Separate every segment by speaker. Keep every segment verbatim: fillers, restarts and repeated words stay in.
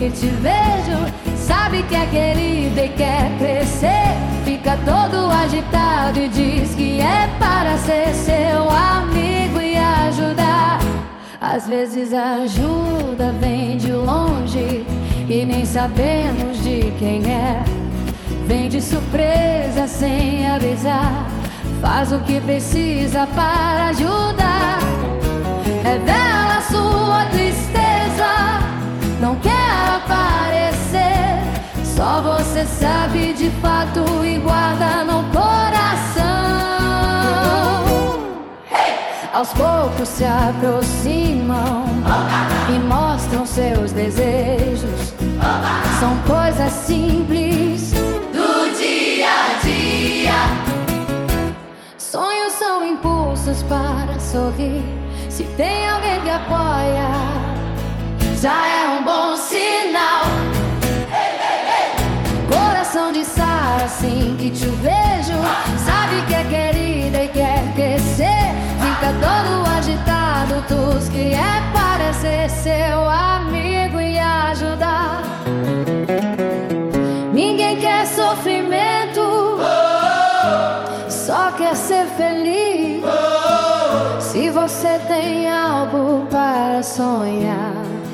Speaker 1: que te vejo, sabe que é querida e quer crescer. Fica todo agitado e diz que é para ser seu amigo e ajudar. Às vezes a ajuda vem de longe e nem sabemos de quem é. Vem de surpresa sem avisar, faz o que precisa para ajudar. Revela sua tristeza, não quer aparecer. Só você sabe de fato e guarda no coração. Aos poucos se aproximam e mostram seus desejos. São coisas simples do dia a dia. Sonhos são impulsos para sorrir. Se tem alguém que apoia, já é um bom sinal. Coração de Sara, assim que te vejo, sabe que é querida e quer crescer. Fica todo agitado, tu que é para ser seu amigo e ajudar. Ninguém quer sofrimento, só quer ser feliz. Se você tem algo para sonhar,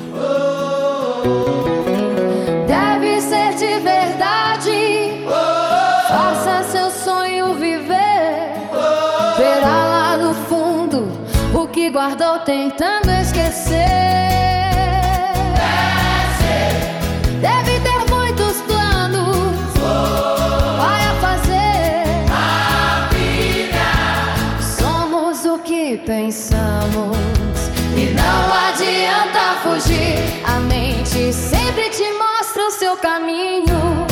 Speaker 1: deve ser de verdade. Faça seu sonho viver. Verá lá no fundo o que guardou tentando esquecer. Deve ter muitos planos, vai a fazer a vida. Somos o que pensamos e não adianta fugir. A mente sempre te mostra o seu caminho.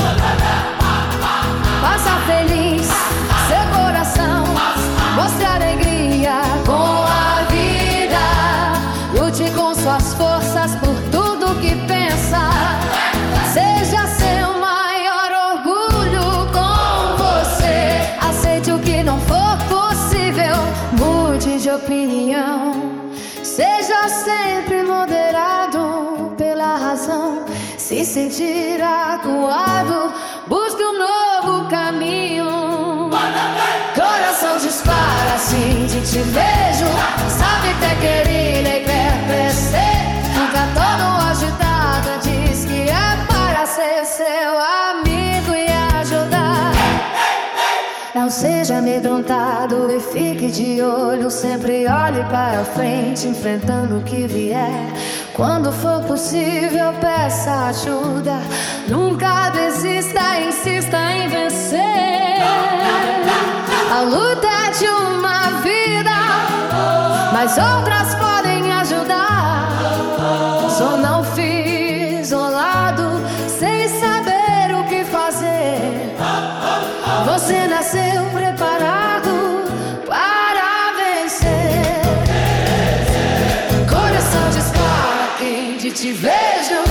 Speaker 1: Faça feliz seu coração, mostre alegria com a vida. Lute com suas forças por tudo que pensa. Seja seu maior orgulho com você. Aceite o que não for possível, mude de opinião. Seja sempre moderado pela razão. Se sentir acuado, busque um novo caminho. Coração dispara assim de te vejo, sabe que é querida e quer crescer. Fica todo agitado, diz que é para ser seu amigo e ajudar. Não seja amedrontado e fique de olho. Sempre olhe para frente, enfrentando o que vier. Quando for possível, peça ajuda. Nunca desista, insista em vencer. A luta é de uma vida, mas outras podem ajudar. Só não fique isolado, sem saber o que fazer. Você nasceu preparado para vencer. Coração dispara, quem de te vejo,